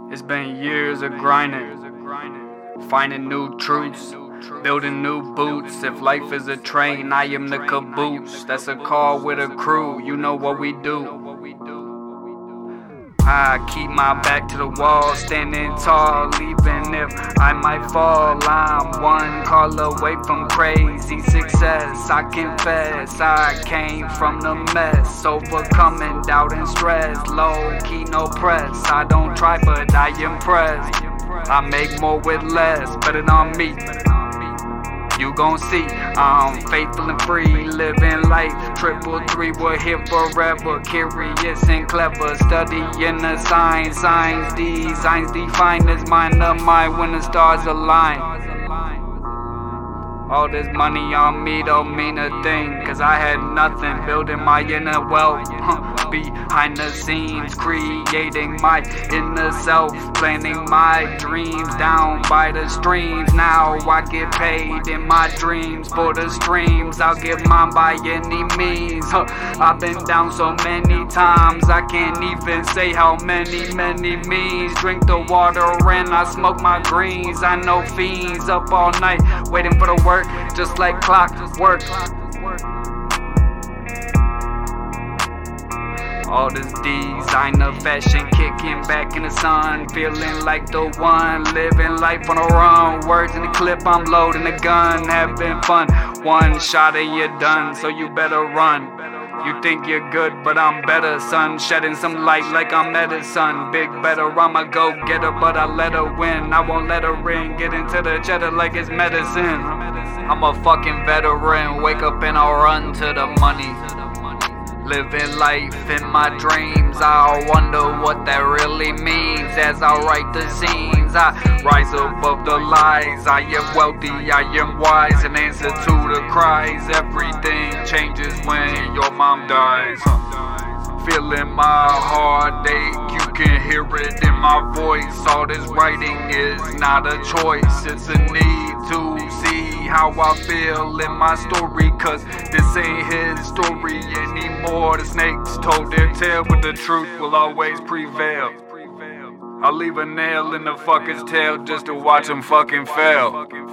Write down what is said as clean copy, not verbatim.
It's been years of grinding, finding new truths, building new boots. If life is a train, I am the caboose. That's a car with a crew, you know what we do. I keep my back to the wall, standing tall, even if I might fall. I'm one call away from crazy success. I confess, I came from the mess, overcoming doubt and stress. Low key, no press. I don't try, but I impress. I make more with less, better on me. You gon' see, I'm faithful and free, living life. 333, we're here forever. Curious and clever, studying the signs. Signs define this mind of mine when the stars align. All this money on me don't mean a thing, cause I had nothing, building my inner wealth. Behind the scenes, creating my inner self, planning my dreams down by the streams. Now I get paid in my dreams for the streams. I'll get mine by any means. I've been down so many times, I can't even say how many means. Drink the water and I smoke my greens. I know fiends up all night waiting for the work, just like clockwork. All this designer fashion, kicking back in the sun, feeling like the one, living life on a run. Words in the clip, I'm loading the gun, having fun. One shot and you're done, so you better run. You think you're good, but I'm better, son. Shedding some light like I'm medicine. Big better, I'm a go-getter, but I let her win. I won't let her in, get into the cheddar like it's medicine. I'm a fucking veteran, wake up and I'll run to the money. Living life in my dreams, I wonder what that really means. As I write the scenes, I rise above the lies. I am wealthy, I am wise, an answer to the cries. Everything changes when your mom dies. Feeling my heartache, you can hear it in my voice. All this writing is not a choice, it's a need to see how I feel in my story, cause this ain't his story anymore. The snakes told their tale, but the truth will always prevail. I'll leave a nail in the fucker's tail just to watch him fucking fail.